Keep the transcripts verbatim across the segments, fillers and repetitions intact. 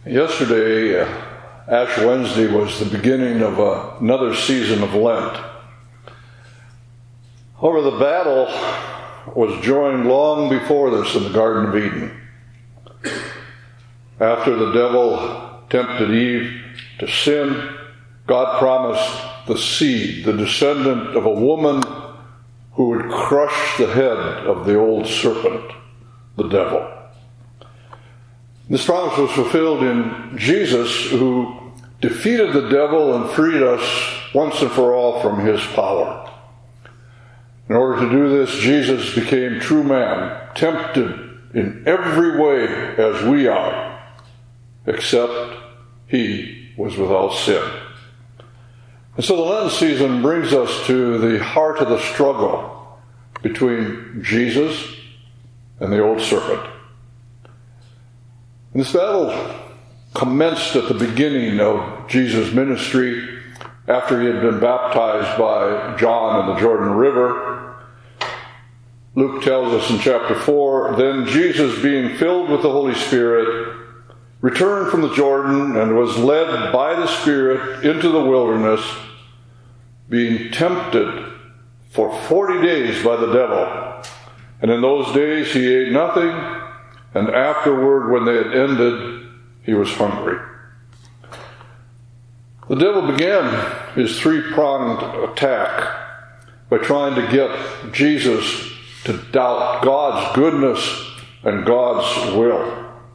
Yesterday, uh, Ash Wednesday, was the beginning of uh, another season of Lent. However, the battle was joined long before this in the Garden of Eden. After the devil tempted Eve to sin, God promised the seed, the descendant of a woman who would crush the head of the old serpent, the devil. This promise was fulfilled in Jesus, who defeated the devil and freed us once and for all from his power. In order to do this, Jesus became true man, tempted in every way as we are, except he was without sin. And so the Lenten season brings us to the heart of the struggle between Jesus and the old serpent. And this battle commenced at the beginning of Jesus' ministry after he had been baptized by John in the Jordan River. Luke tells us in chapter four, "Then Jesus, being filled with the Holy Spirit, returned from the Jordan and was led by the Spirit into the wilderness, being tempted for forty days by the devil. And in those days he ate nothing, and afterward, when they had ended, he was hungry." The devil began his three-pronged attack by trying to get Jesus to doubt God's goodness and God's will.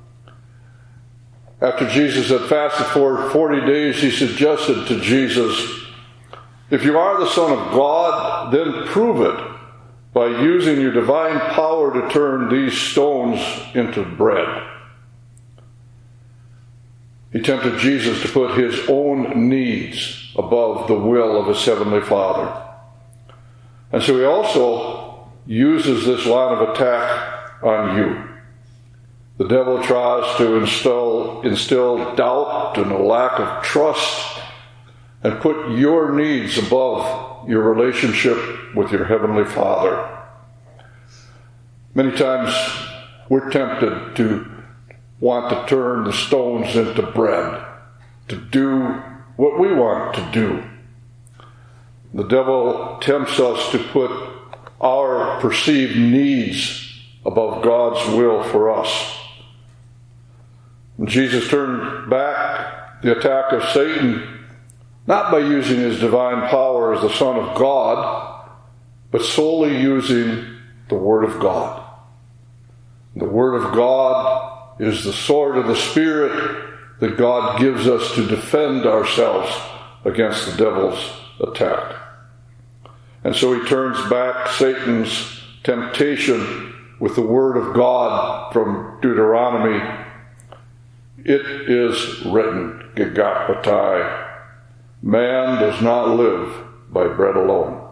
After Jesus had fasted for forty days, he suggested to Jesus, "If you are the Son of God, then prove it by using your divine power to turn these stones into bread." He tempted Jesus to put his own needs above the will of his heavenly Father. And so he also uses this line of attack on you. The devil tries to instill, instill doubt and a lack of trust and put your needs above your relationship with your Heavenly Father. Many times we're tempted to want to turn the stones into bread, to do what we want to do. The devil tempts us to put our perceived needs above God's will for us. And Jesus turned back the attack of Satan, not by using his divine power as the Son of God, but solely using the Word of God. The Word of God is the sword of the Spirit that God gives us to defend ourselves against the devil's attack. And so he turns back Satan's temptation with the Word of God from Deuteronomy. "It is written, Gegapatai, man does not live by bread alone."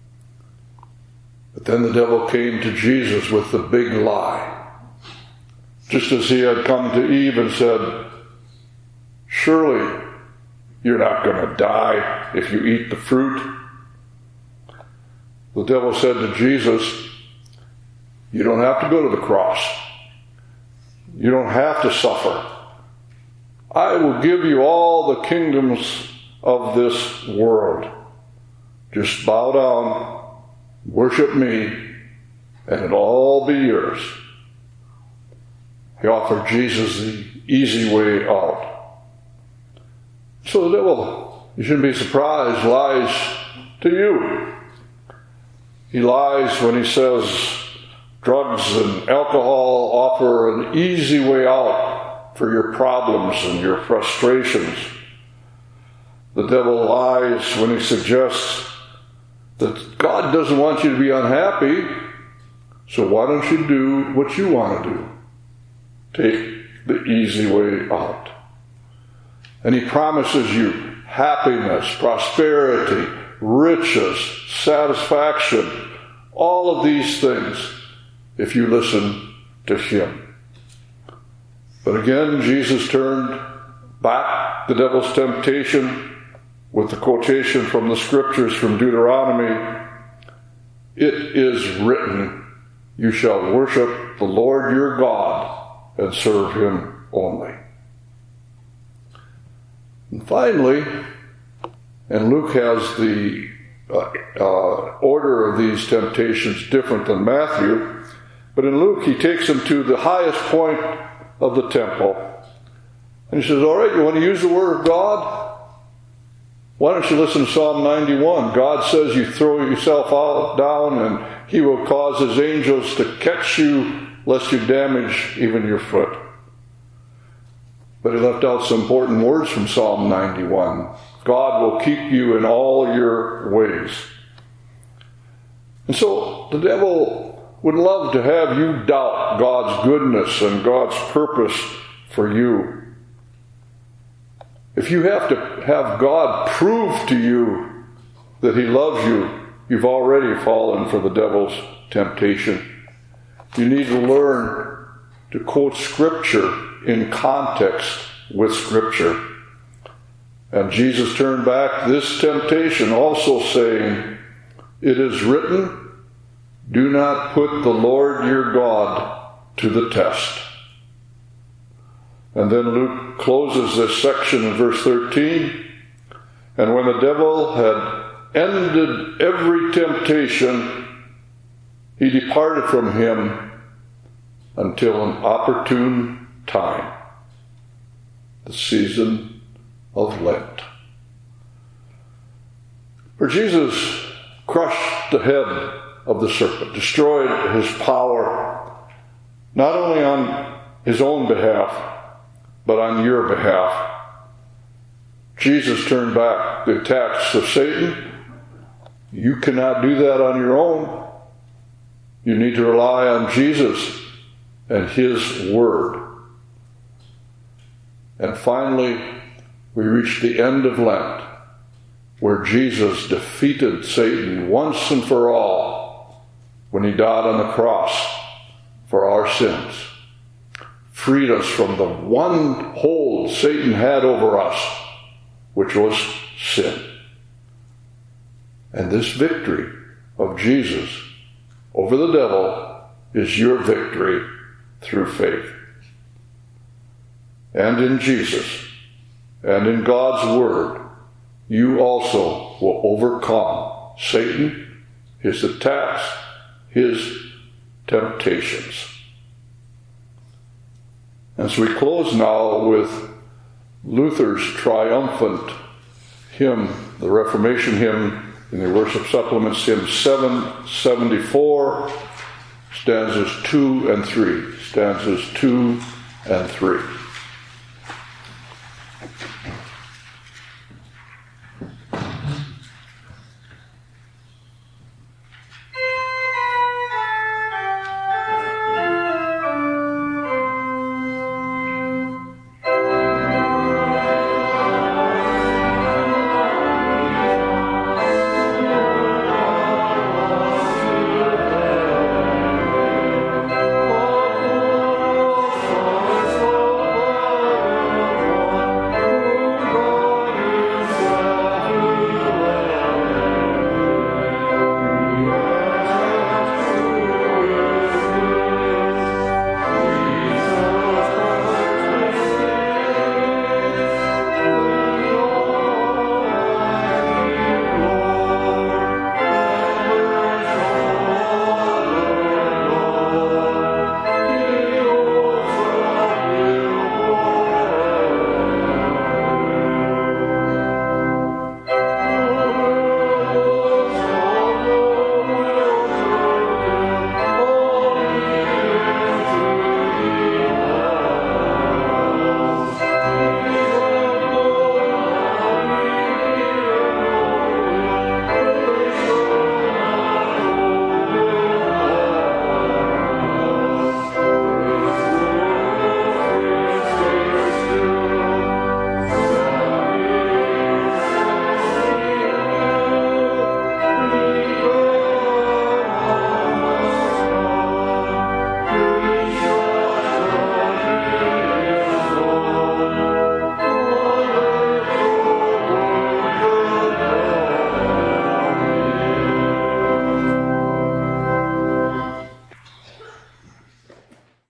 But then the devil came to Jesus with the big lie. Just as he had come to Eve and said, "Surely you're not going to die if you eat the fruit." The devil said to Jesus, "You don't have to go to the cross. You don't have to suffer. I will give you all the kingdoms of this world. Just bow down, worship me, and it'll all be yours." He offered Jesus the easy way out. So the devil, you shouldn't be surprised, lies to you. He lies when he says drugs and alcohol offer an easy way out for your problems and your frustrations. The devil lies when he suggests that God doesn't want you to be unhappy, so why don't you do what you want to do? Take the easy way out. And he promises you happiness, prosperity, riches, satisfaction, all of these things if you listen to him. But again, Jesus turned back the devil's temptation with the quotation from the scriptures from Deuteronomy. "It is written, you shall worship the Lord your God and serve him only." And finally, and Luke has the uh, uh, order of these temptations different than Matthew, but in Luke he takes them to the highest point of the temple. And he says, all right, you want to use the word of God? Why don't you listen to Psalm ninety-one? God says you throw yourself out down and he will cause his angels to catch you lest you damage even your foot. But he left out some important words from Psalm ninety-one. God will keep you in all your ways. And so the devil would love to have you doubt God's goodness and God's purpose for you. If you have to have God prove to you that he loves you, you've already fallen for the devil's temptation. You need to learn to quote Scripture in context with Scripture. And Jesus turned back this temptation, also saying, it is written, do not put the Lord your God to the test. And then Luke closes this section in verse thirteen. And when the devil had ended every temptation, he departed from him until an opportune time, the season of Lent. For Jesus crushed the head of the serpent, destroyed his power, not only on his own behalf, but on your behalf. Jesus turned back the attacks of Satan. You cannot do that on your own. You need to rely on Jesus and his word. And finally, we reach the end of Lent, where Jesus defeated Satan once and for all when he died on the cross for our sins, freed us from the one hold Satan had over us, which was sin. And this victory of Jesus over the devil is your victory through faith. And in Jesus and in God's word, you also will overcome Satan, his attacks, his temptations. And so we close now with Luther's triumphant hymn, the Reformation hymn in the Worship Supplements, hymn seven seventy-four, stanzas two and three. Stanzas two and three.